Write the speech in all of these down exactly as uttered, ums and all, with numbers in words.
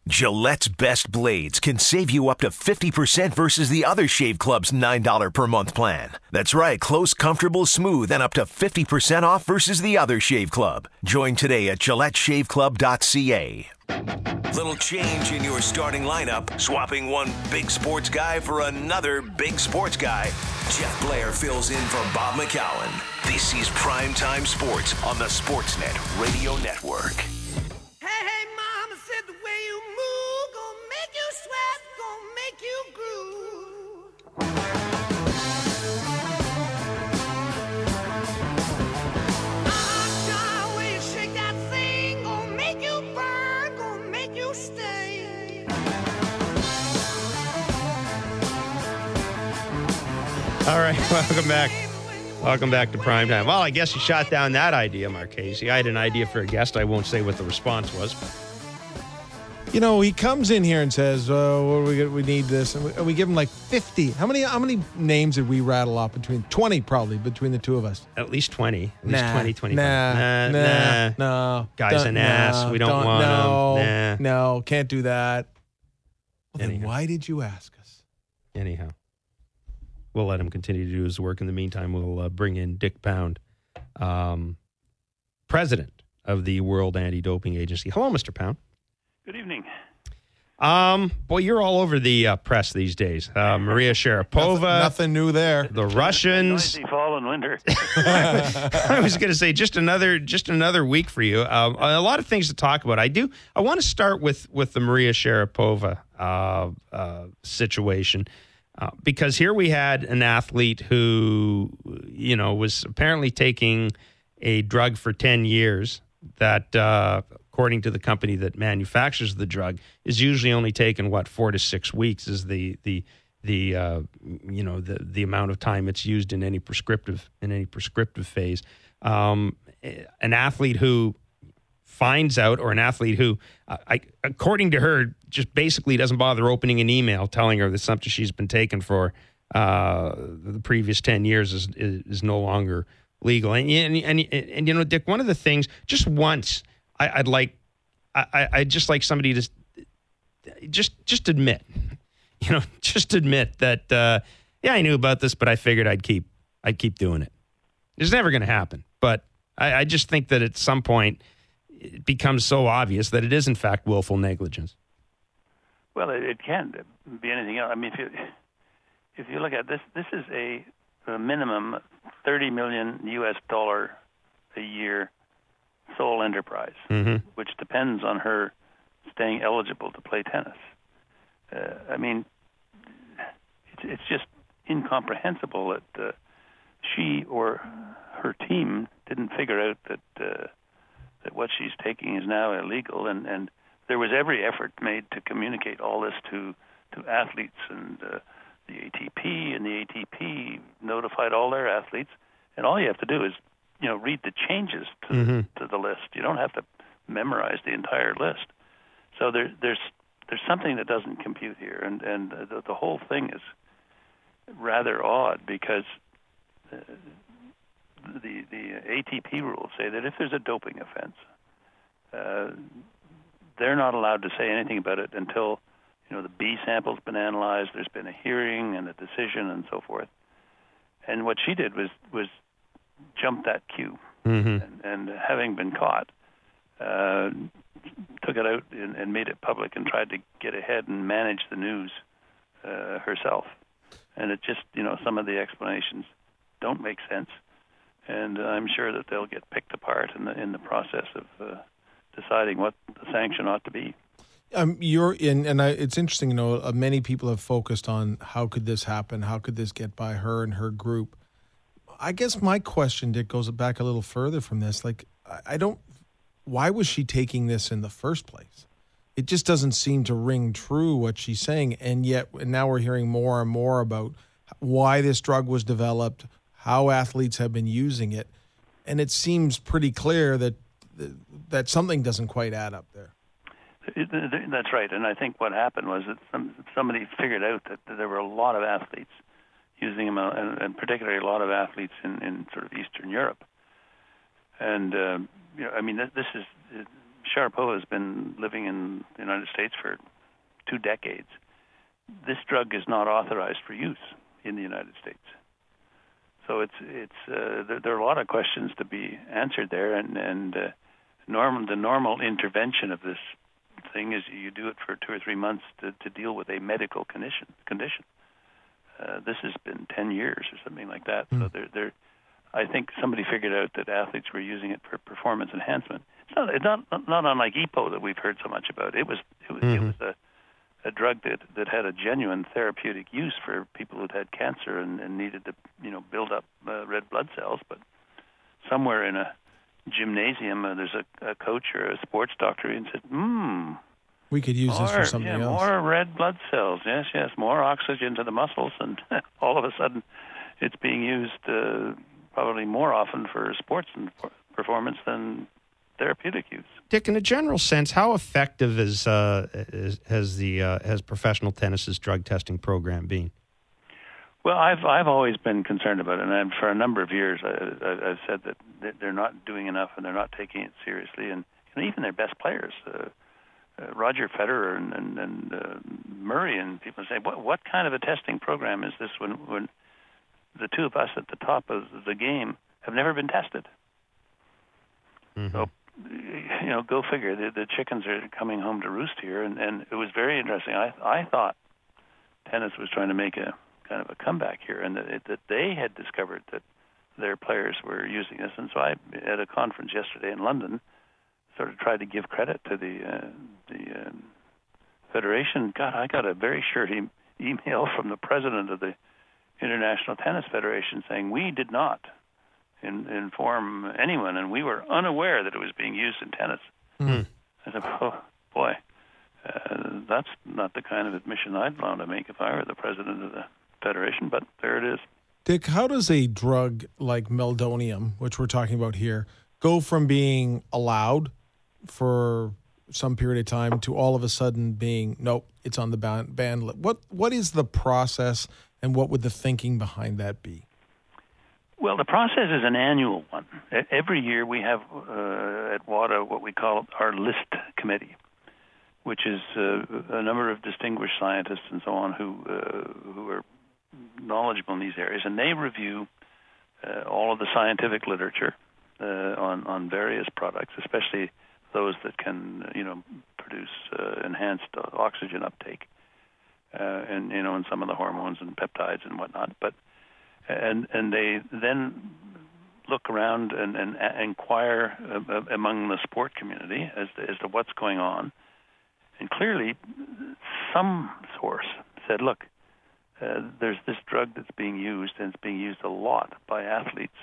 Gillette's Best Blades can save you up to fifty percent versus the other Shave Club's nine dollars per month plan. That's right, close, comfortable, smooth, and up to fifty percent off versus the other Shave Club. Join today at gillette shave club dot c a. Little change in your starting lineup, swapping one big sports guy for another big sports guy. Jeff Blair fills in for Bob McCowan. This is Primetime Sports on the Sportsnet Radio Network. Hey, hey, mama said the way you move, gonna make you sweat, gonna make you groove. Uh-uh, way you shake that thing, gonna make you burn, gonna make you stay. All right, welcome back. Welcome back to Primetime. Well, I guess you shot down that idea, Marchese. I had an idea for a guest. I won't say what the response was. You know, he comes in here and says, "Oh, what are we we need this," and we, and we give him like fifty. How many? How many names did we rattle off between twenty? Probably between the two of us. At least twenty. At least Nah, twenty, twenty-five. Nah, nah, nah, nah. no. Guy's Don't- an ass. no, We don't, don't want no, him. Nah. No, can't do that. Well, then Anyhow. why did you ask us? Anyhow, we'll let him continue to do his work. In the meantime, we'll uh, bring in Dick Pound, um, president of the World Anti-Doping Agency. Hello, Mister Pound. Good evening. Um, boy, you're all over the uh, press these days. Uh, Maria Sharapova, Nothing, nothing new there. the Russians. Noisy fall and winter. I was going to say just another just another week for you. Um, a lot of things to talk about. I do. I want to start with with the Maria Sharapova uh, uh, situation uh, because here we had an athlete who, you know, was apparently taking a drug for ten years that, uh, according to the company that manufactures the drug, is usually only taken what four to six weeks is the the the uh, you know the the amount of time it's used in any prescriptive in any prescriptive phase. Um, an athlete who finds out, or an athlete who, uh, I, according to her, just basically doesn't bother opening an email telling her that something she's been taking for uh, the previous ten years is is, is no longer legal. And, and and and you know, Dick, one of the things, just once, I, I'd like, I I'd just like somebody to just just admit, you know, just admit that uh, yeah, I knew about this, but I figured I'd keep I'd keep doing it. It's never going to happen, but I, I just think that at some point it becomes so obvious that it is in fact willful negligence. Well, it, it can be anything else. I mean, if you if you look at this, this is a, a minimum thirty million U S dollar a year sole enterprise, Mm-hmm. which depends on her staying eligible to play tennis. Uh, I mean, it's, it's just incomprehensible that uh, she or her team didn't figure out that uh, that what she's taking is now illegal, and, and there was every effort made to communicate all this to, to athletes, and uh, the A T P and the A T P notified all their athletes, and all you have to do is, you know, read the changes to, Mm-hmm. to the list. You don't have to memorize the entire list. So there, there's there's something that doesn't compute here, and and the, the whole thing is rather odd because uh, the the A T P rules say that if there's a doping offense, uh, they're not allowed to say anything about it until, you know, the B sample's been analyzed, there's been a hearing and a decision and so forth. And what she did was was jump that queue, Mm-hmm. and, and having been caught, uh, took it out and, and made it public and tried to get ahead and manage the news uh, herself. And it just, you know, some of the explanations don't make sense, and I'm sure that they'll get picked apart in the in the process of uh, deciding what the sanction ought to be. Um, you're in, and I, it's interesting. You know, uh, many people have focused on how could this happen? How could this get by her and her group? I guess my question, Dick, goes back a little further from this. Like, I, I don't. Why was she taking this in the first place? It just doesn't seem to ring true what she's saying, and yet and now we're hearing more and more about why this drug was developed, how athletes have been using it, and it seems pretty clear that that something doesn't quite add up there. That's right, and I think what happened was that some, somebody figured out that there were a lot of athletes using them, and, and particularly a lot of athletes in, in sort of Eastern Europe. And uh, you know, I mean, this is Sharapova has been living in the United States for two decades. This drug is not authorized for use in the United States. So it's it's uh, there, there are a lot of questions to be answered there, and and uh, norm, the normal intervention of this thing is you do it for two or three months to, to deal with a medical condition. Condition. Uh, this has been ten years or something like that. Mm. So there, there, I think somebody figured out that athletes were using it for performance enhancement. It's not it's not not unlike E P O that we've heard so much about. It was it was mm-hmm. it was a a drug that, that had a genuine therapeutic use for people who'd had cancer and, and needed to, you know, build up uh, red blood cells. But somewhere in a gymnasium, uh, there's a, a coach or a sports doctor and said, hmm, we could use more, this for something yeah, else. More red blood cells. Yes, yes, more oxygen to the muscles. And all of a sudden, it's being used uh, probably more often for sports and performance than therapeutic use. Dick, in a general sense, how effective is, uh, is has the uh, has professional tennis's drug testing program been? Well, I've I've always been concerned about it, and for a number of years, I, I, I've said that they're not doing enough and they're not taking it seriously, and you know, even their best players, uh, uh, Roger Federer and and, and uh, Murray, and people say, what what kind of a testing program is this when when the two of us at the top of the game have never been tested? Mm-hmm. So, you know, go figure. The, the chickens are coming home to roost here, and, and it was very interesting. I I thought tennis was trying to make a kind of a comeback here, and that, that they had discovered that their players were using this. And so I, at a conference yesterday in London, sort of tried to give credit to the uh, the um, federation. God, I got a very short e- email from the president of the International Tennis Federation saying we did not In, inform anyone, and we were unaware that it was being used in tennis. Mm. I said, oh, boy, uh, that's not the kind of admission I'd want to make if I were the president of the federation, but there it is. Dick, how does a drug like meldonium, which we're talking about here, go from being allowed for some period of time to all of a sudden being, nope, it's on the ban, ban list? What, what is the process, and what would the thinking behind that be? Well, the process is an annual one. Every year we have uh, at WADA what we call our list committee, which is uh, a number of distinguished scientists and so on who uh, who are knowledgeable in these areas, and they review uh, all of the scientific literature uh, on on various products, especially those that can you know produce uh, enhanced oxygen uptake, uh, and you know, and some of the hormones and peptides and whatnot, but. And and they then look around and, and, and inquire uh, among the sport community as to, as to what's going on. And clearly, some source said, look, uh, there's this drug that's being used, and it's being used a lot by athletes.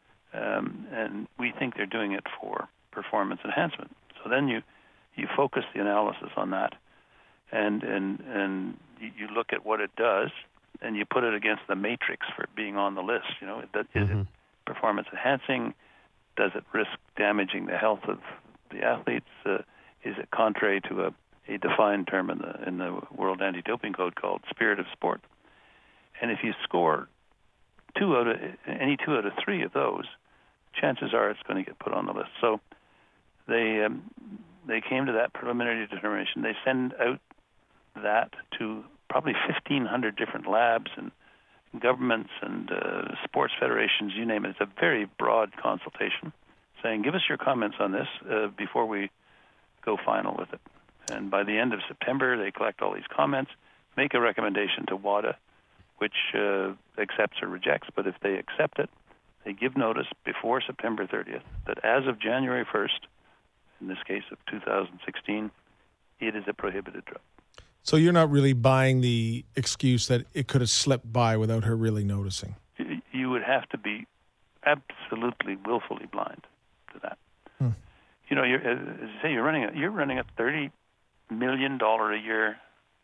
Um, and we think they're doing it for performance enhancement. So then you, you focus the analysis on that, and, and, and you look at what it does, and you put it against the matrix for being on the list. You know, is mm-hmm. it performance enhancing? Does it risk damaging the health of the athletes? Uh, is it contrary to a, a defined term in the in the World Anti-Doping Code called spirit of sport? And if you score two out of any two out of three of those, chances are it's going to get put on the list. So they um, they came to that preliminary determination. They send out that to probably fifteen hundred different labs and governments and uh, sports federations, you name it. It's a very broad consultation saying, give us your comments on this uh, before we go final with it. And by the end of September, they collect all these comments, make a recommendation to WADA, which uh, accepts or rejects. But if they accept it, they give notice before September thirtieth that as of January first, in this case of two thousand sixteen, it is a prohibited drug. So you're not really buying the excuse that it could have slipped by without her really noticing? You would have to be absolutely willfully blind to that. Hmm. You know, you're, as you say, you're running a, you're running a thirty million dollars a year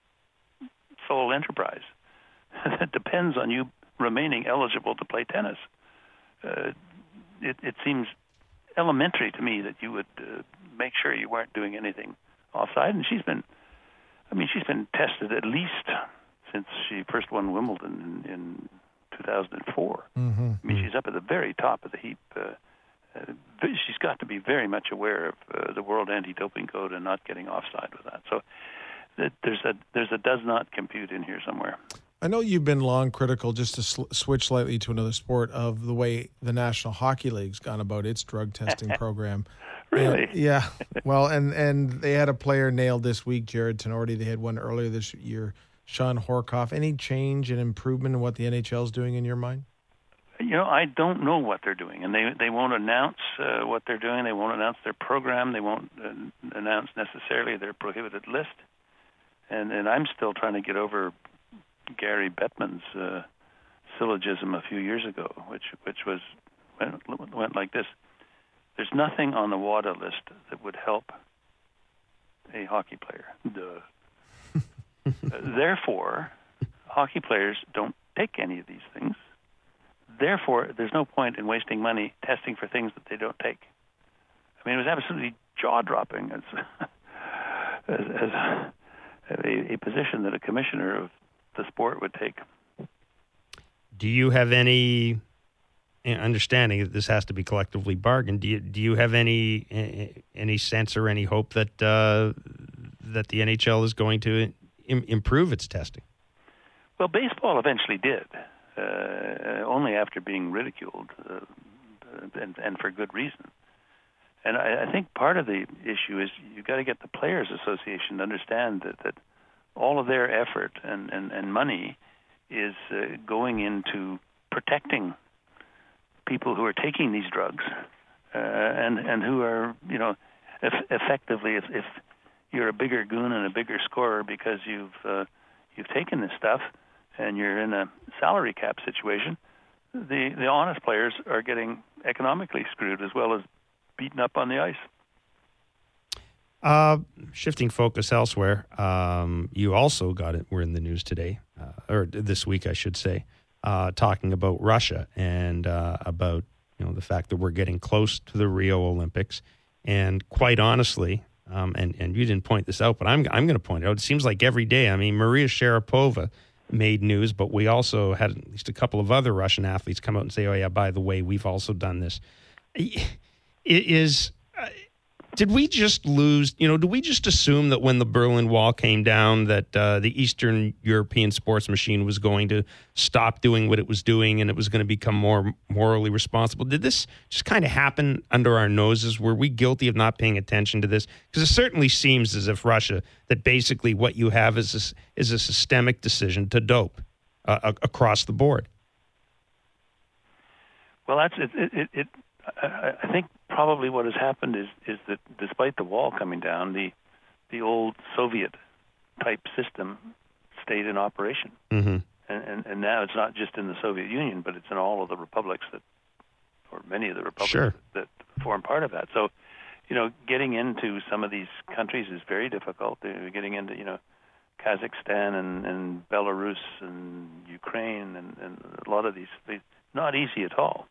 sole enterprise that depends on you remaining eligible to play tennis. Uh, it, it seems elementary to me that you would uh, make sure you weren't doing anything offside. And she's been, I mean, she's been tested at least since she first won Wimbledon in, in two thousand four. Mm-hmm. I mean, she's up at the very top of the heap uh, uh, she's got to be very much aware of uh, the World Anti-Doping Code and not getting offside with that. So th- there's a there's a does not compute in here somewhere. I know you've been long critical, just to sl- switch slightly to another sport, of the way the National Hockey League's gone about its drug testing program. Really? And, yeah. Well, and, and they had a player nailed this week, Jared Tenorti. They had one earlier this year, Sean Horkoff. Any change and improvement in what the N H L is doing in your mind? You know, I don't know what they're doing, and they they won't announce uh, what they're doing. They won't announce their program. They won't uh, announce necessarily their prohibited list. And and I'm still trying to get over Gary Bettman's uh, syllogism a few years ago, which which was went, went like this: there's nothing on the WADA list that would help a hockey player. Duh. uh, therefore, hockey players don't take any of these things. Therefore, there's no point in wasting money testing for things that they don't take. I mean, it was absolutely jaw-dropping as as, as a, a position that a commissioner of the sport would take. Do you have any understanding that this has to be collectively bargained? Do you do you have any any sense or any hope that uh, that the N H L is going to im- improve its testing? Well, baseball eventually did, uh, only after being ridiculed, uh, and, and for good reason. And I, I think part of the issue is you've got to get the Players Association to understand that, that all of their effort and, and, and money is uh, going into protecting people who are taking these drugs uh, and and who are, you know, if, effectively, if, if you're a bigger goon and a bigger scorer because you've uh, you've taken this stuff and you're in a salary cap situation, the the honest players are getting economically screwed as well as beaten up on the ice. Uh, shifting focus elsewhere, um, you also got it. We're in the news today, uh, or this week, I should say, uh, talking about Russia and uh, about you know the fact that we're getting close to the Rio Olympics. And quite honestly, um, and and you didn't point this out, but I'm I'm going to point it out. It seems like every day. I mean, Maria Sharapova made news, but we also had at least a couple of other Russian athletes come out and say, "Oh yeah, by the way, we've also done this." It is. Uh, Did we just lose, you know, do we just assume that when the Berlin Wall came down that uh, the Eastern European sports machine was going to stop doing what it was doing and it was going to become more morally responsible? Did this just kind of happen under our noses? Were we guilty of not paying attention to this? Because it certainly seems as if Russia, that basically what you have is a, is a systemic decision to dope uh, across the board. Well, that's it. it, it, it I, I think probably what has happened is, is that despite the wall coming down, the the old Soviet type system stayed in operation, mm-hmm. and, and and now it's not just in the Soviet Union, but it's in all of the republics that, or many of the republics sure. that, that form part of that. So, you know, getting into some of these countries is very difficult. They're getting into you know Kazakhstan and, and Belarus and Ukraine and, and a lot of these, these not easy at all.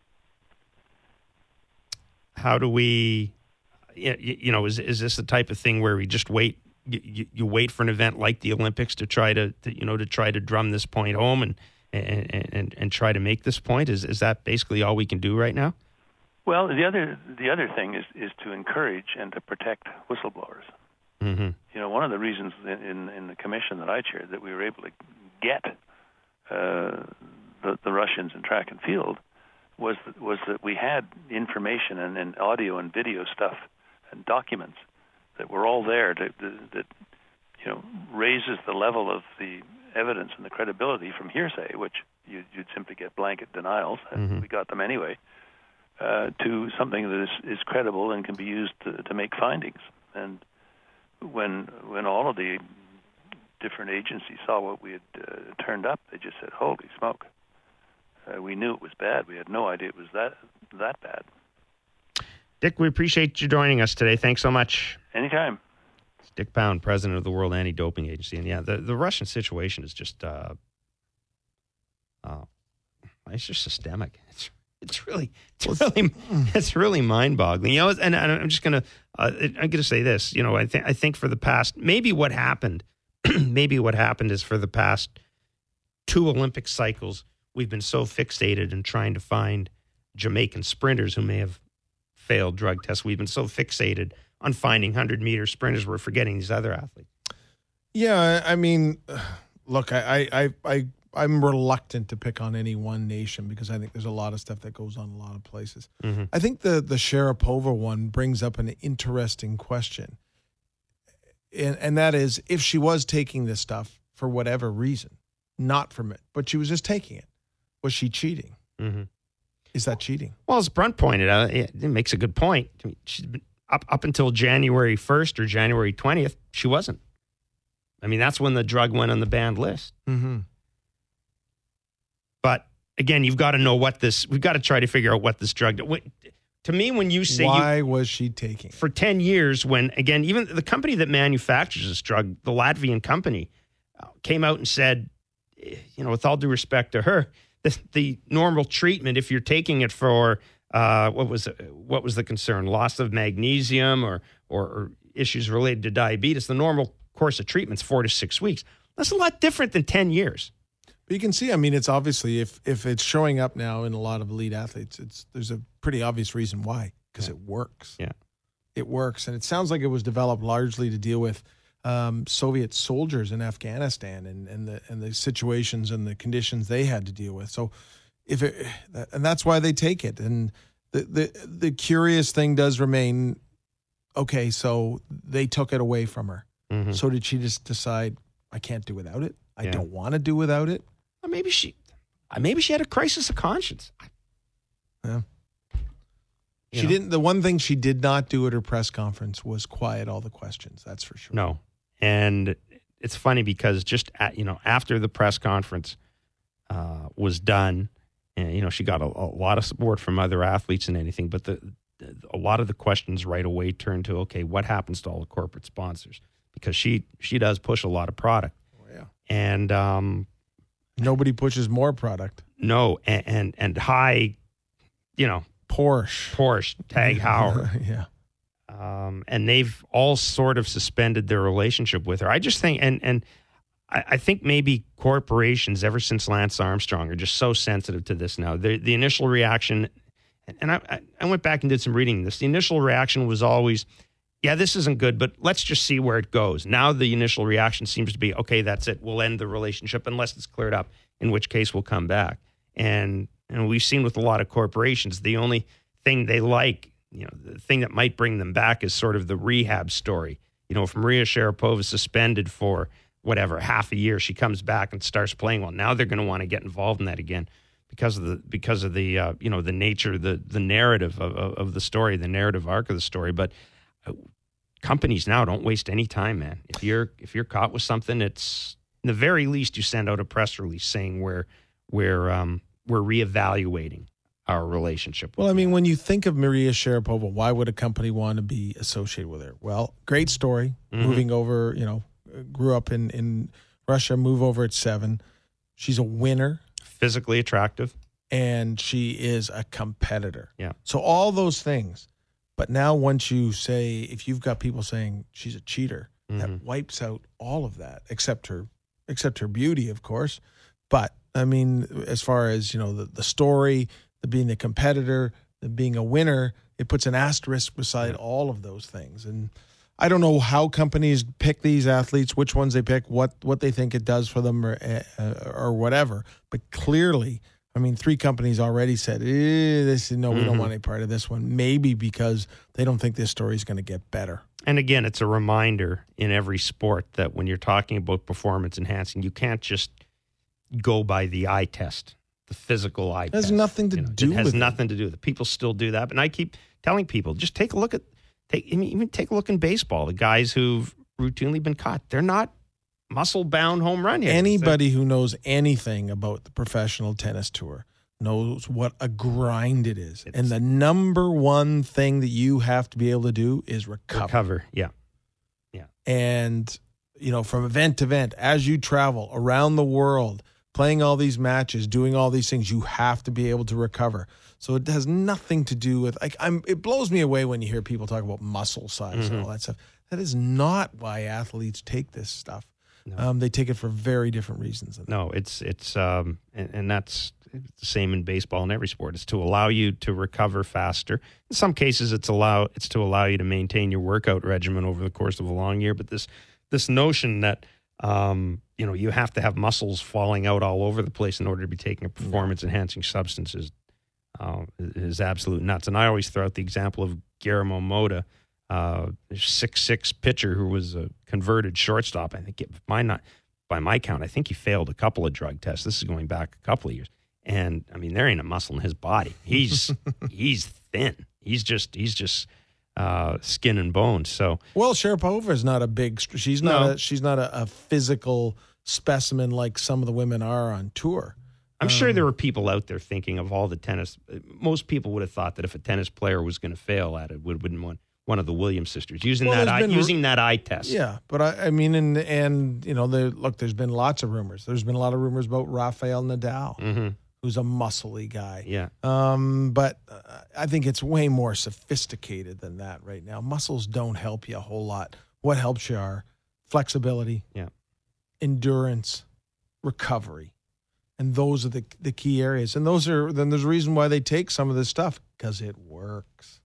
How do we, you know, is is this the type of thing where we just wait, you, you wait for an event like the Olympics to try to, to, you know, to try to drum this point home and and, and and try to make this point? Is is that basically all we can do right now? Well, the other the other thing is, is to encourage and to protect whistleblowers. Mm-hmm. You know, one of the reasons in in the commission that I chaired that we were able to get uh, the, the Russians in track and field was that, was that we had information and, and audio and video stuff and documents that were all there to, to, that you know raises the level of the evidence and the credibility from hearsay, which you, you'd simply get blanket denials, and mm-hmm. we got them anyway, uh, to something that is, is credible and can be used to, to make findings. And when when all of the different agencies saw what we had uh, turned up, they just said, "Holy smoke!" Uh, we knew it was bad. We had no idea it was that that bad. Dick, we appreciate you joining us today. Thanks so much. Anytime. It's Dick Pound, president of the World Anti-Doping Agency. And yeah, the, the Russian situation is just, uh, uh, it's just systemic. It's it's really, it's really, it's really mind-boggling. You know, and, and I'm just gonna, uh, I'm gonna say this. You know, I think I think for the past, maybe what happened, maybe what happened is for the past two Olympic cycles, we've been so fixated in trying to find Jamaican sprinters who may have failed drug tests. We've been so fixated on finding hundred-meter sprinters, we're forgetting these other athletes. Yeah, I mean, look, I, I, I, I, I'm reluctant to pick on any one nation because I think there's a lot of stuff that goes on in a lot of places. Mm-hmm. I think the the Sharapova one brings up an interesting question, and, and that is if she was taking this stuff for whatever reason, not from it, but she was just taking it, was she cheating? Mm-hmm. Is that cheating? Well, as Brunt pointed out, it, it makes a good point. I mean, she's been up up until January first or January twentieth, she wasn't. I mean, that's when the drug went on the banned list. Mm-hmm. But again, you've got to know what this. We've got to try to figure out what this drug. What, to me, when you say why you, was she taking for ten years, when again, even the company that manufactures this drug, the Latvian company, uh, came out and said, you know, with all due respect to her, the, the normal treatment, if you're taking it for uh, what was what was the concern, loss of magnesium or, or or issues related to diabetes, the normal course of treatment's four to six weeks. That's a lot different than ten years. But you can see, I mean, it's obviously, if if it's showing up now in a lot of elite athletes, it's there's a pretty obvious reason why, because Yeah. it works. Yeah. It works. And it sounds like it was developed largely to deal with um, Soviet soldiers in Afghanistan and, and the and the situations and the conditions they had to deal with. So if it, and that's why they take it. And the the, the curious thing does remain, okay, so they took it away from her. Mm-hmm. So did she just decide, I can't do without it? I Yeah. don't want to do without it? Or maybe she, uh, maybe she had a crisis of conscience. Yeah. You She know? didn't. The one thing she did not do at her press conference was quiet all the questions. That's for sure. No, and it's funny because just at, you know after the press conference uh, was done, and you know she got a, a lot of support from other athletes and anything, but the, the a lot of the questions right away turned to, okay, what happens to all the corporate sponsors? Because she she does push a lot of product. Oh, yeah. And um, Nobody pushes more product. no, and, and and high, you know, Porsche. Porsche, Tag Heuer. Yeah. Um, and they've all sort of suspended their relationship with her. I just think, and and I, I think maybe corporations, ever since Lance Armstrong, are just so sensitive to this now. The the initial reaction, and I I went back and did some reading of this. The initial reaction was always, yeah, this isn't good, but let's just see where it goes. Now the initial reaction seems to be, okay, that's it. We'll end the relationship unless it's cleared up, in which case we'll come back. And and we've seen with a lot of corporations, the only thing they like, you know, the thing that might bring them back is sort of the rehab story. You know, if Maria Sharapova is suspended for whatever, half a year, she comes back and starts playing well. Now they're going to want to get involved in that again because of the because of the uh, you know the nature, the the narrative of, of, of the story, the narrative arc of the story. But uh, companies now don't waste any time, man. If you're if you're caught with something, it's in the very least you send out a press release saying we're we're um, we're reevaluating our relationship. Well, I mean, when you think of Maria Sharapova, why would a company want to be associated with her? Well, great story. Mm-hmm. Moving over, you know, grew up in, in Russia, move over at seven. She's a winner. Physically attractive. And she is a competitor. Yeah. So all those things. But now once you say, if you've got people saying she's a cheater, Mm-hmm. that wipes out all of that, except her, except her beauty, of course. But I mean, as far as, you know, the, the story, the being a competitor, the being a winner, it puts an asterisk beside all of those things. And I don't know how companies pick these athletes, which ones they pick, what what they think it does for them, or uh, or whatever. But clearly, I mean, three companies already said, eh, "This no, we Mm-hmm. don't want any part of this one." Maybe because they don't think this story is going to get better. And again, it's a reminder in every sport that when you're talking about performance enhancing, you can't just go by the eye test, the physical eye It has test. nothing to You know, do It has with it. nothing to do with it. People still do that. And I keep telling people, just take a look at, take I mean, even take a look in baseball. The guys who've routinely been caught, they're not muscle-bound home run hitters. Anybody who knows anything about the professional tennis tour knows what a grind it is. It's- And the number one thing that you have to be able to do is recover. Recover, yeah. And, you know, from event to event, as you travel around the world, playing all these matches, doing all these things, you have to be able to recover. So it has nothing to do with, like, I'm, it blows me away when you hear people talk about muscle size Mm-hmm. and all that stuff. That is not why athletes take this stuff. No. Um, they take it for very different reasons. Than No, it's it's um, and, and that's the same in baseball and every sport. It's to allow you to recover faster. In some cases, it's allow it's to allow you to maintain your workout regimen over the course of a long year. But this this notion that um, you know you have to have muscles falling out all over the place in order to be taking a performance enhancing substances uh, is absolute nuts. And I always throw out the example of Guillermo Mota, uh, six six pitcher who was a converted shortstop. I think it, by not by my count, I think he failed a couple of drug tests. This is going back a couple of years. And I mean, there ain't a muscle in his body. He's he's thin. He's just he's just uh, skin and bones. So well, Sharapova is not a big. She's not. No. A, she's not a, a physical specimen like some of the women are on tour. I'm um, sure there were people out there thinking of all the tennis. Most people would have thought that if a tennis player was going to fail at it, would wouldn't one one of the Williams sisters using Well, that there's eye, been- using that eye test. Yeah, but I, I mean, and and you know, there, look, there's been lots of rumors. There's been a lot of rumors about Rafael Nadal, Mm-hmm. who's a muscly guy. Yeah. Um, but uh, I think it's way more sophisticated than that right now. Muscles don't help you a whole lot. What helps you are flexibility, Yeah. endurance, recovery. And those are the the key areas. And those are then there's a reason why they take some of this stuff, because it works.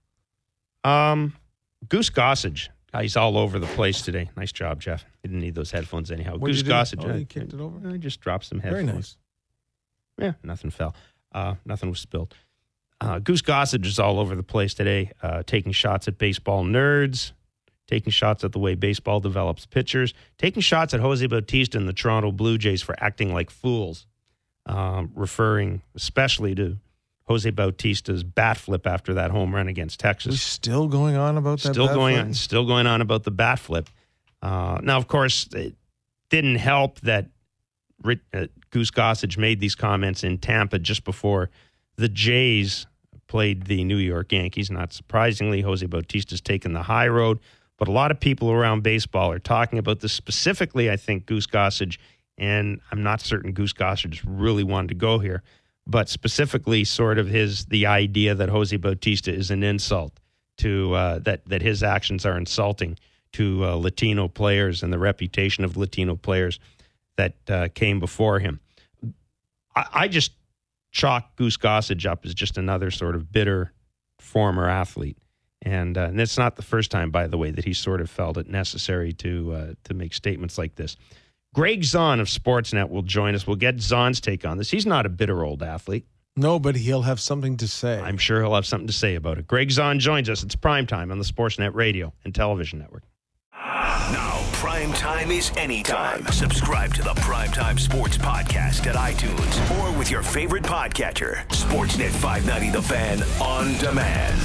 Um, Goose Gossage. Uh, He's all over the place today. Nice job, Jeff. You didn't need those headphones anyhow. What'd Goose you do? Gossage. Oh, I- you kicked it over? I just dropped some Very headphones. nice. Yeah, nothing fell. Uh, nothing was spilled. Uh, Goose Gossage is all over the place today, uh, taking shots at baseball nerds, taking shots at the way baseball develops pitchers, taking shots at Jose Bautista and the Toronto Blue Jays for acting like fools, um, referring especially to Jose Bautista's bat flip after that home run against We're Texas. still going on about that. Still bad going flip? on, still going on about the bat flip. Uh, now, of course, it didn't help that Rit- uh, Goose Gossage made these comments in Tampa just before the Jays played the New York Yankees. Not surprisingly, Jose Bautista's taken the high road, but a lot of people around baseball are talking about this specifically. I think Goose Gossage, and I'm not certain Goose Gossage really wanted to go here, but specifically sort of his the idea that Jose Bautista is an insult to uh, that that his actions are insulting to uh, Latino players and the reputation of Latino players that uh, came before him. I, I just chalk Goose Gossage up as just another sort of bitter former athlete. And, uh, and it's not the first time, by the way, that he sort of felt it necessary to uh, to make statements like this. Greg Zahn of Sportsnet will join us. We'll get Zahn's take on this. He's not a bitter old athlete. No, but he'll have something to say. I'm sure he'll have something to say about it. Greg Zahn joins us. It's Primetime on the Sportsnet Radio and Television Network. Now, prime time is anytime. Subscribe to the Primetime Sports Podcast at iTunes or with your favorite podcatcher. Sportsnet five ninety The Fan on demand.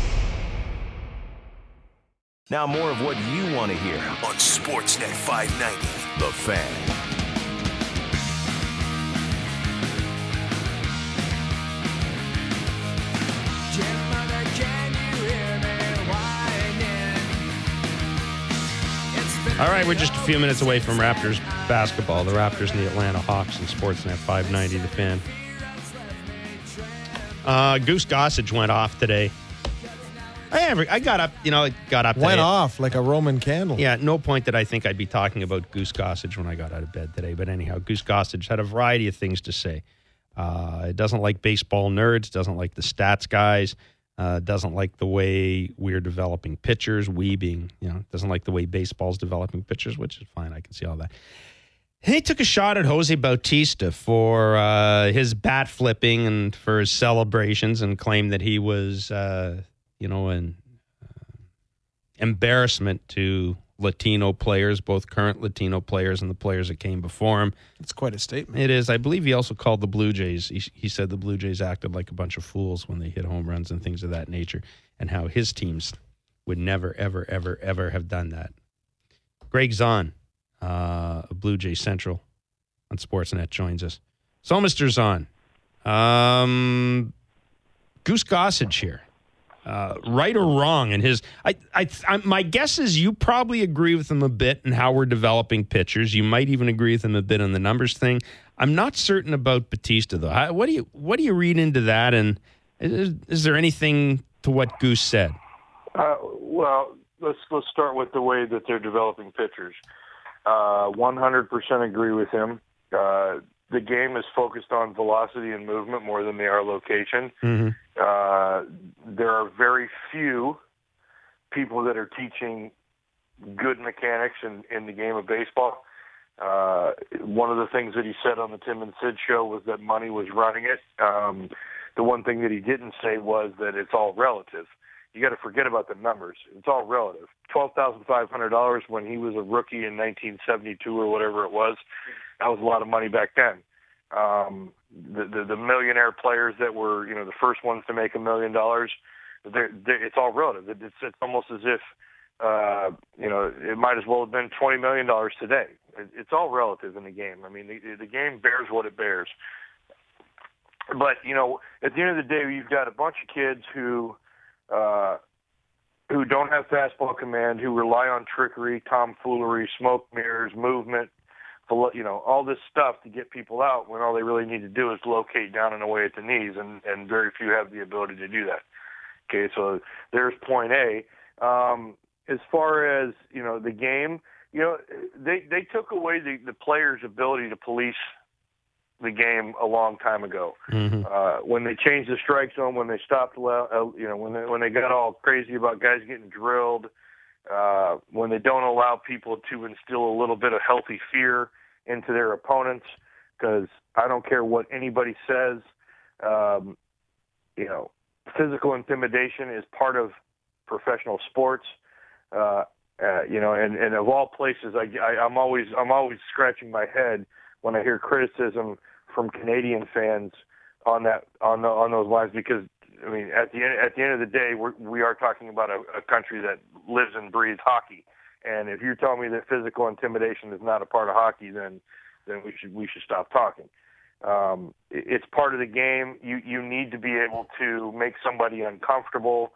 Now, more of what you want to hear on Sportsnet five ninety The Fan. All right, we're just a few minutes away from Raptors basketball. The Raptors and the Atlanta Hawks and Sportsnet five ninety The Fan. Uh, Goose Gossage went off today. I, ever, I got up, you know, it got up Went today. off like a Roman candle. Yeah, at no point did I think I'd be talking about Goose Gossage when I got out of bed today. But anyhow, Goose Gossage had a variety of things to say. Uh, it doesn't like baseball nerds, doesn't like the stats guys, uh, doesn't like the way we're developing pitchers, we being, you know, doesn't like the way baseball's developing pitchers, which is fine. I can see all that. He took a shot at Jose Bautista for uh, his bat flipping and for his celebrations and claimed that he was, uh, you know, an uh, embarrassment to Latino players, both current Latino players and the players that came before him. It's quite a statement. It is. I believe he also called the Blue Jays. He, he said the Blue Jays acted like a bunch of fools when they hit home runs and things of that nature, and how his teams would never, ever, ever, ever have done that. Greg Zahn, uh, of Blue Jay Central on Sportsnet, joins us. So, Mister Zahn, um, Goose Gossage here. Uh, right or wrong in his, I, I, I, my guess is you probably agree with him a bit in how we're developing pitchers. You might even agree with him a bit on the numbers thing. I'm not certain about Bautista though. How, what do you, what do you read into that? And is, is there anything to what Goose said? Uh, well, let's let's start with the way that they're developing pitchers. Uh, one hundred percent agree with him. Uh, the game is focused on velocity and movement more than they are location. Mm-hmm. Uh, there are very few people that are teaching good mechanics in, in the game of baseball. Uh, one of the things that he said on the Tim and Sid show was that money was running it. Um, the one thing that he didn't say was that it's all relative. You got to forget about the numbers. It's all relative. twelve thousand five hundred dollars when he was a rookie in nineteen seventy-two or whatever it was, that was a lot of money back then. Um, the, the the millionaire players that were, you know, the first ones to make a million dollars, they're, they're, it's all relative. It's, it's almost as if, uh, you know, it might as well have been twenty million dollars today. It, it's all relative in the game. I mean, the, the game bears what it bears. But, you know, at the end of the day, you've got a bunch of kids who, uh, who don't have fastball command, who rely on trickery, tomfoolery, smoke mirrors, movement, you know, all this stuff to get people out when all they really need to do is locate down and away at the knees, and, and very few have the ability to do that. Okay, so there's point A. Um, as far as, you know, the game, you know, they, they took away the, the players' ability to police the game a long time ago. Mm-hmm. Uh, when they changed the strike zone, when they stopped, uh, you know, when they, when they got all crazy about guys getting drilled, uh, when they don't allow people to instill a little bit of healthy fear into their opponents, because I don't care what anybody says, um, you know, physical intimidation is part of professional sports. Uh, uh, you know, and, and of all places, I, I, I'm always I'm always scratching my head when I hear criticism from Canadian fans on that on the, on those lines, because I mean, at the end at the end of the day, we're, we are talking about a, a country that lives and breathes hockey. And if you're telling me that physical intimidation is not a part of hockey, then then we should we should stop talking. Um, it, it's part of the game. You you need to be able to make somebody uncomfortable.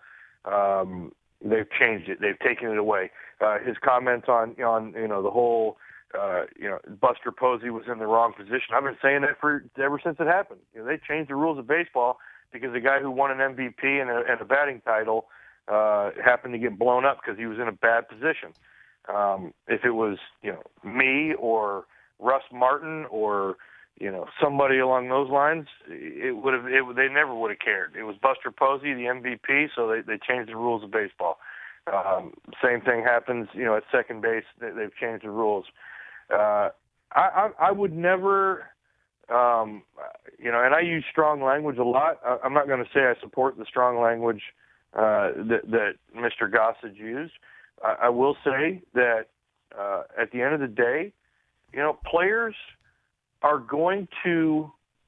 Um, they've changed it. They've taken it away. Uh, his comments on on you know the whole uh, you know Buster Posey was in the wrong position. I've been saying that for ever since it happened. You know, they changed the rules of baseball because the guy who won an M V P and a, and a batting title uh, happened to get blown up because he was in a bad position. Um, if it was, you know, me or Russ Martin or, you know, somebody along those lines, it would have, it, they never would have cared. It was Buster Posey, the M V P, so they, they changed the rules of baseball. Um, same thing happens, you know, at second base. They, they've changed the rules. Uh, I, I, I would never, um, you know, and I use strong language a lot. I, I'm not going to say I support the strong language uh, that, that Mister Gossage used. I will say that uh, at the end of the day, you know, players are going to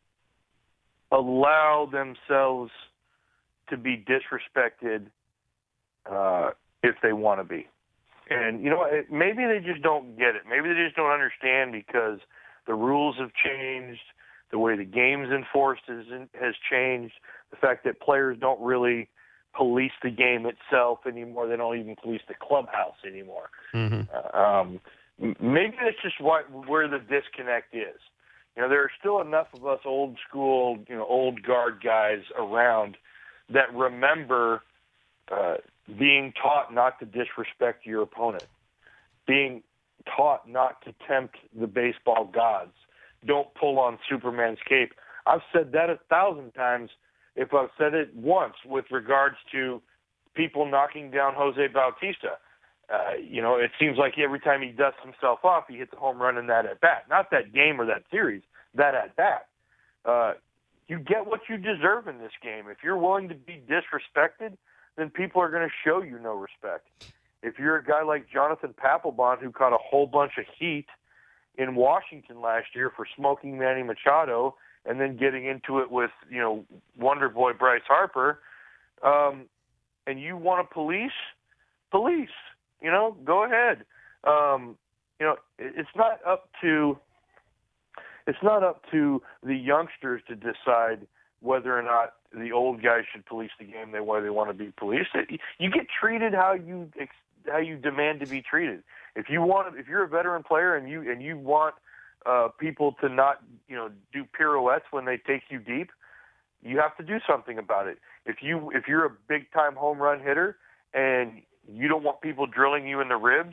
allow themselves to be disrespected uh, if they want to be. And, you know, it, maybe they just don't get it. Maybe they just don't understand because the rules have changed, the way the game's enforced is, has changed, the fact that players don't really police the game itself anymore. They don't even police the clubhouse anymore. Mm-hmm. Uh, um, maybe that's just what, where the disconnect is. You know, there are still enough of us old school, you know, old guard guys around that remember uh, being taught not to disrespect your opponent, being taught not to tempt the baseball gods. Don't pull on Superman's cape. I've said that a thousand times. If I've said it once with regards to people knocking down Jose Bautista, uh, you know, it seems like every time he dusts himself off, he hits a home run in that at-bat. Not that game or that series, that at-bat. Uh, you get what you deserve in this game. If you're willing to be disrespected, then people are going to show you no respect. If you're a guy like Jonathan Papelbon, who caught a whole bunch of heat in Washington last year for smoking Manny Machado, and then getting into it with, you know, Wonder Boy Bryce Harper, um, and you want to police, police, you know, go ahead. Um, you know, it's not up to, it's not up to the youngsters to decide whether or not the old guys should police the game the way they want to be policed. You get treated how you how you demand to be treated. If you want, if you're a veteran player and you and you want Uh, people to not, you know, do pirouettes when they take you deep, you have to do something about it. If you if you're a big time home run hitter and you don't want people drilling you in the ribs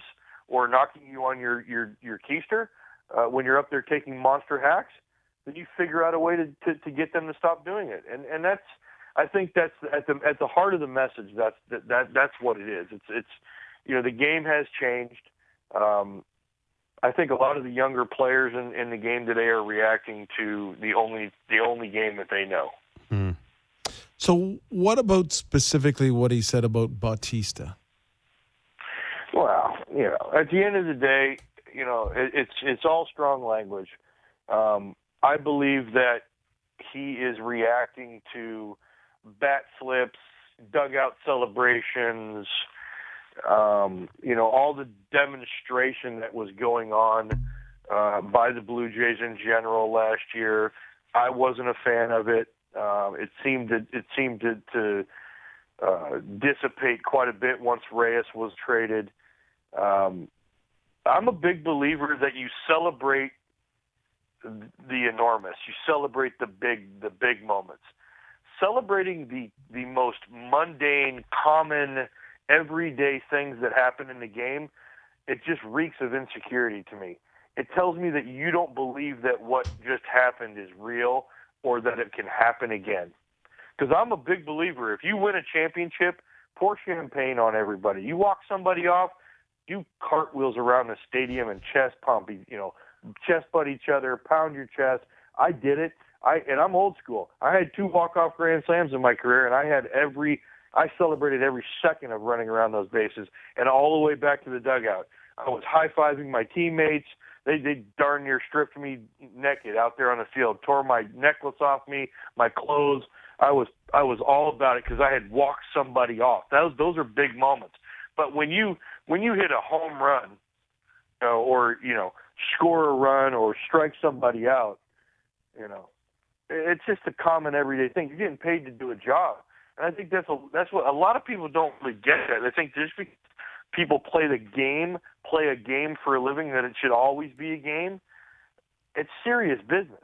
or knocking you on your your your keister uh, when you're up there taking monster hacks, then you figure out a way to, to to get them to stop doing it. And and that's I think that's at the at the heart of the message. That's that, that that's what it is. It's it's you know the game has changed. Um, I think a lot of the younger players in, in the game today are reacting to the only the only game that they know. Hmm. So, what about specifically what he said about Bautista? Well, you know, at the end of the day, you know, it, it's it's all strong language. Um, I believe that he is reacting to bat flips, dugout celebrations, um, you know, all the demonstration that was going on uh, by the Blue Jays in general last year. I wasn't a fan of it. Uh, it seemed to, it seemed to, to uh, dissipate quite a bit once Reyes was traded. Um, I'm a big believer that you celebrate the enormous. You celebrate the big, the big moments. Celebrating the, the most mundane, common, everyday things that happen in the game, it just reeks of insecurity to me. It tells me that you don't believe that what just happened is real or that it can happen again. Because I'm a big believer, if you win a championship, pour champagne on everybody. You walk somebody off, do cartwheels around the stadium and chest pump, you know, chest butt each other, pound your chest. I did it. I and I'm old school. I had two walk-off grand slams in my career, and I had every I celebrated every second of running around those bases and all the way back to the dugout. I was high-fiving my teammates. They they darn near stripped me naked out there on the field, tore my necklace off me, my clothes. I was I was all about it because I had walked somebody off. Those those are big moments. But when you when you hit a home run, you know, or you know score a run or strike somebody out, you know, it's just a common everyday thing. You're getting paid to do a job, and I think that's a, that's what a lot of people don't really get. That they think just because people play the game, play a game for a living, that it should always be a game. It's serious business.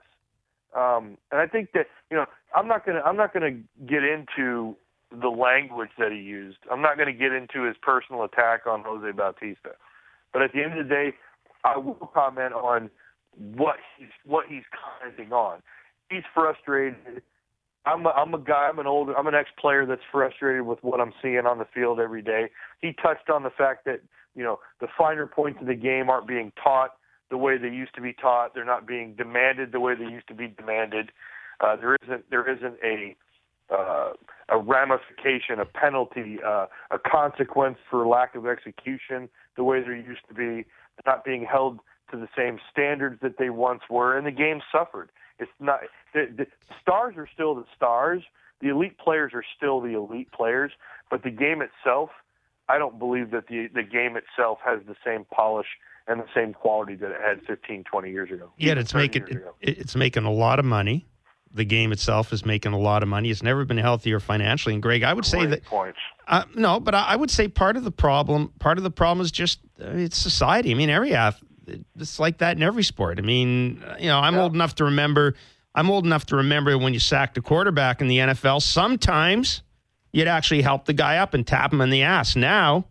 Um, and I think that, you know, I'm not going to, I'm not going to get into the language that he used. I'm not going to get into his personal attack on Jose Bautista. But at the end of the day, I will comment on what he's, what he's commenting on. He's frustrated. I'm a, I'm a guy, I'm an old, I'm an ex-player that's frustrated with what I'm seeing on the field every day. He touched on the fact that, you know, the finer points of the game aren't being taught the way they used to be taught. They're not being demanded the way they used to be demanded. Uh, there isn't, there isn't a, uh, a ramification, a penalty, uh, a consequence for lack of execution the way there used to be. They're not being held to the same standards that they once were, and the game suffered. It's not the, the stars are still the stars. The elite players are still the elite players, but the game itself, I don't believe that the the game itself has the same polish and the same quality that it had fifteen, twenty years ago. Yeah, it's making it, it's making a lot of money. The game itself is making a lot of money. It's never been healthier financially. And Greg, I would say that points. Uh, no, but I, I would say part of the problem, part of the problem is just uh, it's society. I mean, every athlete. It's like that in every sport. I mean, you know, I'm yeah. old enough to remember. I'm old enough to remember when you sacked a quarterback in the N F L. Sometimes you'd actually help the guy up and tap him in the ass. Now,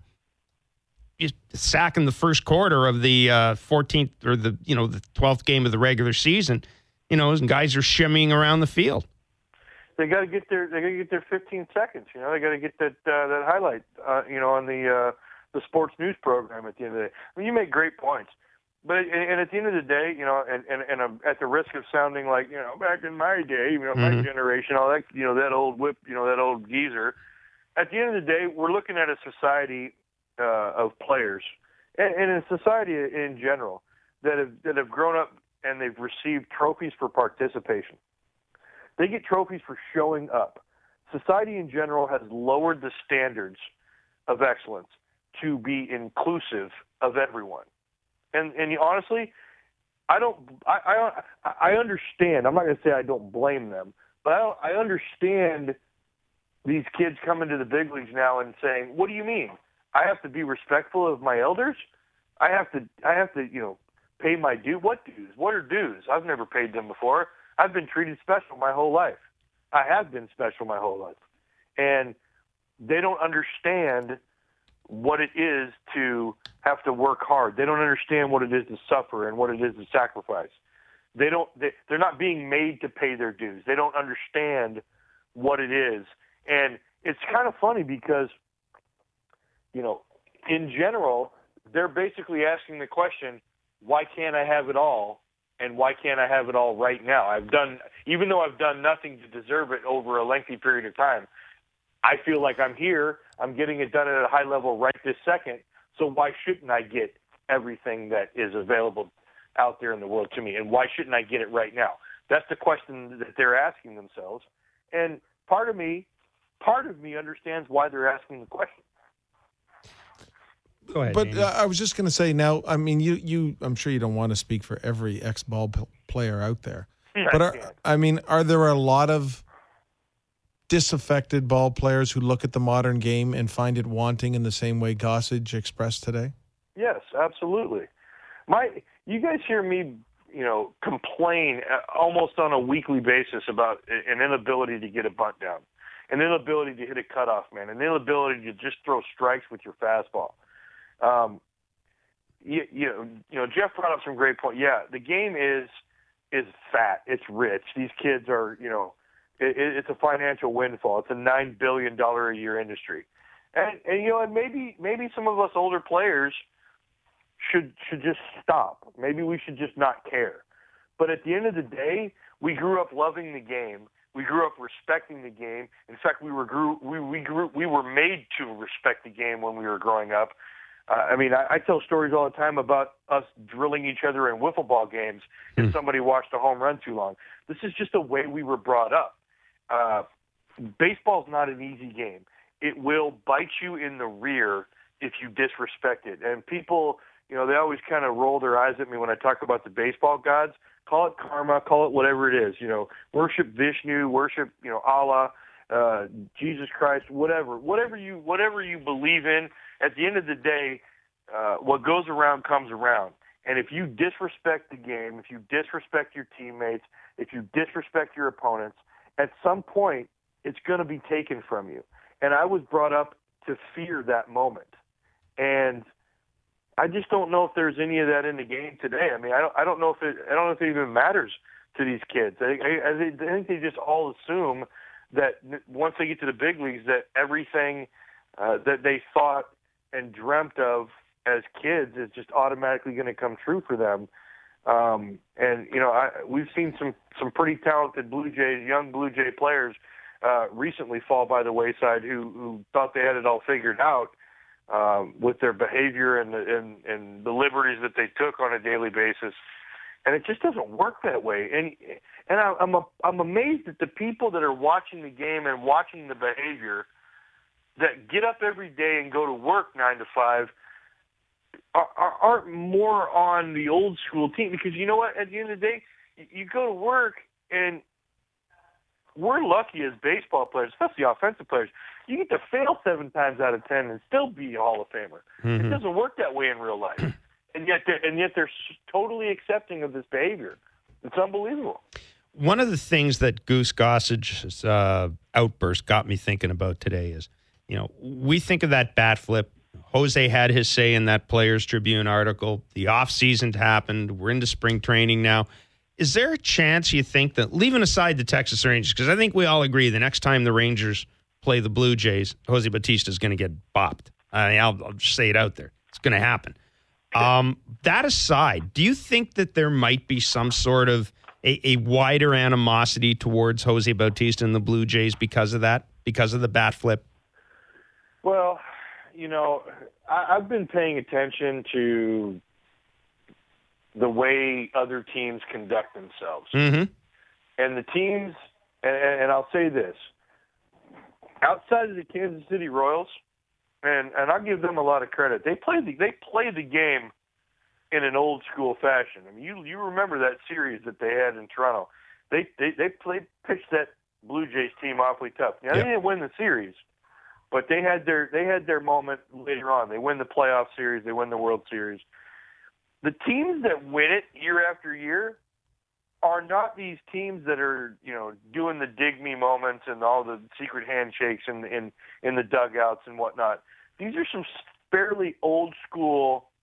you sack in the first quarter of the uh, fourteenth or the you know the twelfth game of the regular season. You know, and guys are shimmying around the field. They got to get their they got to get their fifteen seconds. You know, they got to get that uh, that highlight. Uh, you know, on the uh, the sports news program at the end of the day. I mean, you make great points. But and at the end of the day, you know, and and, and I'm at the risk of sounding like, you know, back in my day, you know, mm-hmm. my generation, all that, you know, that old whip, you know, that old geezer. At the end of the day, we're looking at a society uh, of players, and, and a society in general that have that have grown up and they've received trophies for participation. They get trophies for showing up. Society in general has lowered the standards of excellence to be inclusive of everyone. And and honestly, I don't. I, I I understand. I'm not going to say I don't blame them, but I don't, I understand these kids coming to the big leagues now and saying, "What do you mean? I have to be respectful of my elders? I have to. I have to. You know, pay my due. What dues? What are dues? I've never paid them before. I've been treated special my whole life. I have been special my whole life, and they don't understand what it is to have to work hard. They don't understand what it is to suffer and what it is to sacrifice. They don't. They, they're not being made to pay their dues. They don't understand what it is, and it's kind of funny because, you know, in general, they're basically asking the question, why can't I have it all? And why can't I have it all right now? I've done, even though I've done nothing to deserve it over a lengthy period of time, I feel like I'm here. I'm getting it done at a high level right this second. So why shouldn't I get everything that is available out there in the world to me? And why shouldn't I get it right now? That's the question that they're asking themselves. And part of me, part of me understands why they're asking the question. Go ahead, But Jamie. uh, I was just going to say now, I mean, you, you, I'm sure you don't want to speak for every ex-ball p- player out there. But are, I mean, are there a lot of disaffected ball players who look at the modern game and find it wanting in the same way Gossage expressed today? Yes, absolutely. My, you guys hear me, you know, complain almost on a weekly basis about an inability to get a bunt down, an inability to hit a cutoff man, an inability to just throw strikes with your fastball. Um, you, you know, you know, Jeff brought up some great points. Yeah, the game is is fat. It's rich. These kids are, you know, it, it's a financial windfall. It's a nine billion dollar a year industry, and and you know, and maybe maybe some of us older players should should just stop. Maybe we should just not care. But at the end of the day, we grew up loving the game. We grew up respecting the game. In fact, we were grew we we grew we were made to respect the game when we were growing up. Uh, I mean, I, I tell stories all the time about us drilling each other in wiffle ball games if mm. somebody watched a home run too long. This is just the way we were brought up. Uh, baseball's not an easy game. It will bite you in the rear if you disrespect it. And people, you know, they always kind of roll their eyes at me when I talk about the baseball gods. Call it karma, call it whatever it is. You know, worship Vishnu, worship, you know, Allah, uh, Jesus Christ, whatever, whatever you, whatever you believe in. At the end of the day, uh, what goes around comes around. And if you disrespect the game, if you disrespect your teammates, if you disrespect your opponents, at some point it's going to be taken from you. And I was brought up to fear that moment. And I just don't know if there's any of that in the game today. I mean, I don't, I don't know if it, I don't know if it even matters to these kids. I, I, I think they just all assume that once they get to the big leagues, that everything uh, that they thought and dreamt of as kids is just automatically going to come true for them. Um, and, you know, I, we've seen some, some pretty talented Blue Jays, young Blue Jay players uh, recently fall by the wayside who, who thought they had it all figured out um, with their behavior and the, and, and the liberties that they took on a daily basis. And it just doesn't work that way. And and I, I'm a, I'm amazed at the people that are watching the game and watching the behavior that get up every day and go to work nine to five are, are, aren't more on the old school team. Because you know what? At the end of the day, you go to work and we're lucky as baseball players, especially offensive players. You get to fail seven times out of ten and still be a Hall of Famer. Mm-hmm. It doesn't work that way in real life. And yet, they're, and yet they're totally accepting of this behavior. It's unbelievable. One of the things that Goose Gossage's uh, outburst got me thinking about today is, you know, we think of that bat flip. Jose had his say in that Players Tribune article. The offseason happened. We're into spring training now. Is there a chance you think that, leaving aside the Texas Rangers, because I think we all agree the next time the Rangers play the Blue Jays, Jose Bautista is going to get bopped. I mean, I'll, I'll just say it out there. It's going to happen. Um, that aside, do you think that there might be some sort of a, a wider animosity towards Jose Bautista and the Blue Jays because of that, because of the bat flip? Well, you know, I, I've been paying attention to the way other teams conduct themselves. Mm-hmm. And the teams, and, and I'll say this, outside of the Kansas City Royals, and, and I'll give them a lot of credit, they play the, they play the game in an old school fashion. I mean, you you remember that series that they had in Toronto. They they, they played pitched that Blue Jays team awfully tough. Now, yep. They didn't win the series, but they had their they had their moment later on. They win the playoff series. They win the World Series. The teams that win it year after year are not these teams that are, you know, doing the dig me moments and all the secret handshakes in in in the dugouts and whatnot. These are some fairly old school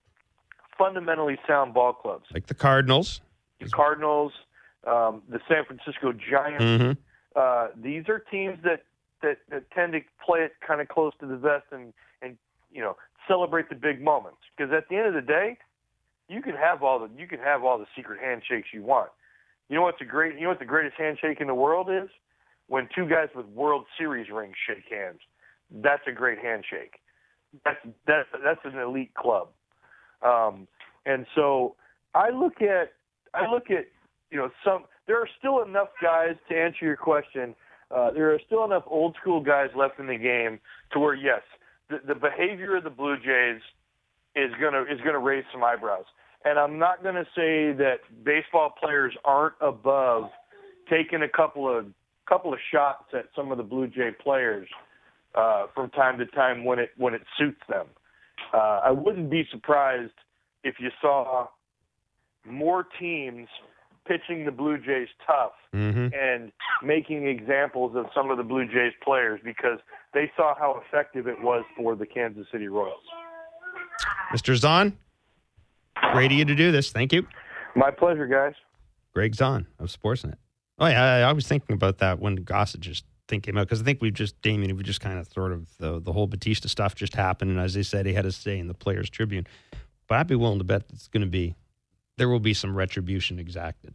fundamentally sound ball clubs. Like the Cardinals. The Cardinals, um, the San Francisco Giants. Mm-hmm. Uh, these are teams that, that, that tend to play it kind of close to the vest and, and you know celebrate the big moments. Because at the end of the day, you can have all the you can have all the secret handshakes you want. You know what's a great you know what the greatest handshake in the world is? When two guys with World Series rings shake hands. That's a great handshake. That's that's that's an elite club. Um, and so I look at I look at you know some there are still enough guys to answer your question. Uh, there are still enough old school guys left in the game to where yes, the, the behavior of the Blue Jays is gonna is gonna raise some eyebrows. And I'm not gonna say that baseball players aren't above taking a couple of couple of shots at some of the Blue Jay players uh, from time to time when it when it suits them. Uh, I wouldn't be surprised if you saw more teams pitching the Blue Jays tough Mm-hmm. and making examples of some of the Blue Jays players because they saw how effective it was for the Kansas City Royals. Mister Zahn, great of you to do this. Thank you. My pleasure, guys. Greg Zahn of Sportsnet. Oh, yeah, I, I was thinking about that when Gossige's thing came out because I think we just, Damien, we just kind of sort of, the, the whole Batista stuff just happened. And as they said, he had a say in the Players Tribune. But I'd be willing to bet it's going to be, there will be some retribution exacted.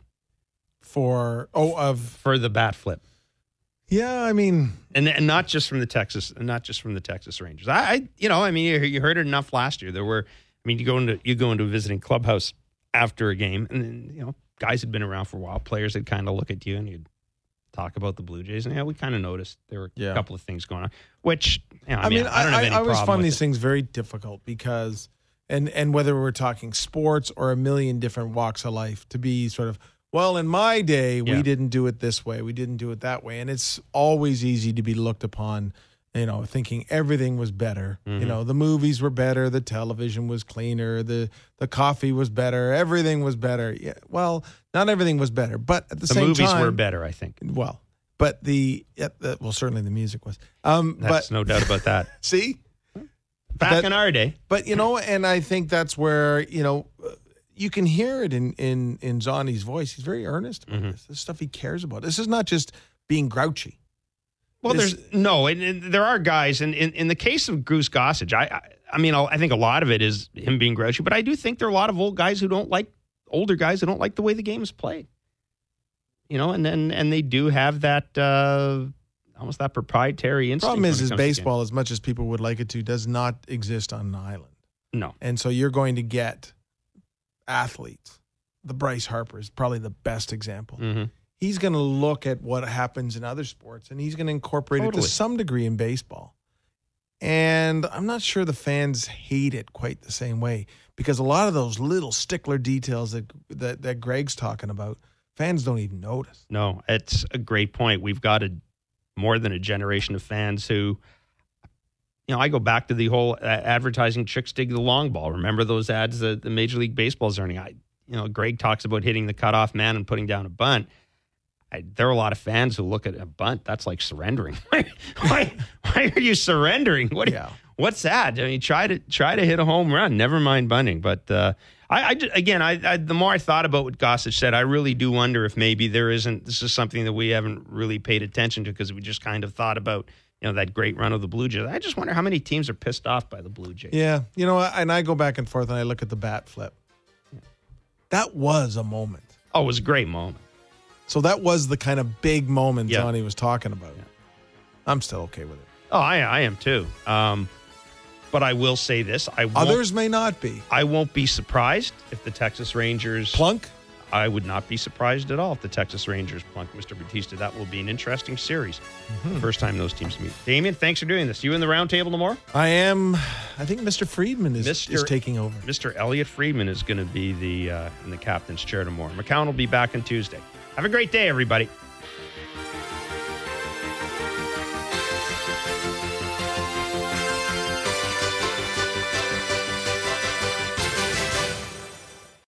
For, oh, of. For the bat flip. Yeah, I mean. And and not just from the Texas, not just from the Texas Rangers. I, I you know, I mean, you, you heard it enough last year. There were, I mean, you go into, you go into a visiting clubhouse after a game and then, you know, guys had been around for a while. Players would kind of look at you and you'd talk about the Blue Jays. And yeah, we kind of noticed there were yeah. a couple of things going on, which, you know, I, I mean, mean, I don't have any I, I always problem find with these it. things very difficult because, and, and whether we're talking sports or a million different walks of life, to be sort of, well, in my day, we Yeah. didn't do it this way. We didn't do it that way. And it's always easy to be looked upon, you know, thinking everything was better. Mm-hmm. You know, the movies were better. The television was cleaner. The the coffee was better. Everything was better. Yeah, well, not everything was better. But at the, The same movies time. were better, I think. Well, but the, yeah, the, well, certainly the music was. Um, That's but no doubt about that. see? Back That- in our day. But, you know, and I think that's where, you know, uh, you can hear it in in in Zahni's voice. He's very earnest about Mm-hmm. this. This stuff he cares about. This is not just being grouchy. Well, This- there's no, and, and there are guys, and in, in the case of Bruce Gossage, I, I, I mean, I think a lot of it is him being grouchy, but I do think there are a lot of old guys who don't like older guys who don't like the way the game is played. You know, and and and they do have that uh, almost that proprietary instinct. Problem is, when it is comes to baseball, as much as people would like it to, does not exist on an island. games. No, And so you're going to get athletes. The Bryce Harper is probably the best example. mm-hmm. He's going to look at what happens in other sports and he's going to incorporate it Totally. to some degree in baseball. And I'm not sure the fans hate it quite the same way because a lot of those little stickler details that that, that Greg's talking about, fans don't even notice. no, it's a great point. We've got a more than a generation of fans who, you know, I go back to the whole uh, advertising chicks dig the long ball. Remember those ads that the Major League Baseball's earning? I, you know, Greg talks about hitting the cutoff man and putting down a bunt. I, there are a lot of fans who look at a bunt. That's like surrendering. why, why, why are you surrendering? What? Yeah. What's that? I mean, try to try to hit a home run. Never mind bunting. But uh, I, I ju- again, I, I the more I thought about what Gossage said, I really do wonder if maybe there isn't. This is something that we haven't really paid attention to because we just kind of thought about, you know, that great run of the Blue Jays. I just wonder how many teams are pissed off by the Blue Jays. Yeah. You know, and I go back and forth and I look at the bat flip. That was a moment. Oh, it was a great moment. So that was the kind of big moment Yeah. Johnny was talking about. I'm still okay with it. Oh, I, I am too. Um, but I will say this: I won't, Others may not be. I won't be surprised if the Texas Rangers Plunk? I would not be surprised at all if the Texas Rangers plunk Mister Batista. That will be an interesting series. Mm-hmm. The first time those teams meet. Damien, thanks for doing this. You in the round table tomorrow? I am. I think Mister Friedman is, Mister is taking over. Mister Elliot Friedman is going to be the uh, in the captain's chair tomorrow. McCown will be back on Tuesday. Have a great day, everybody.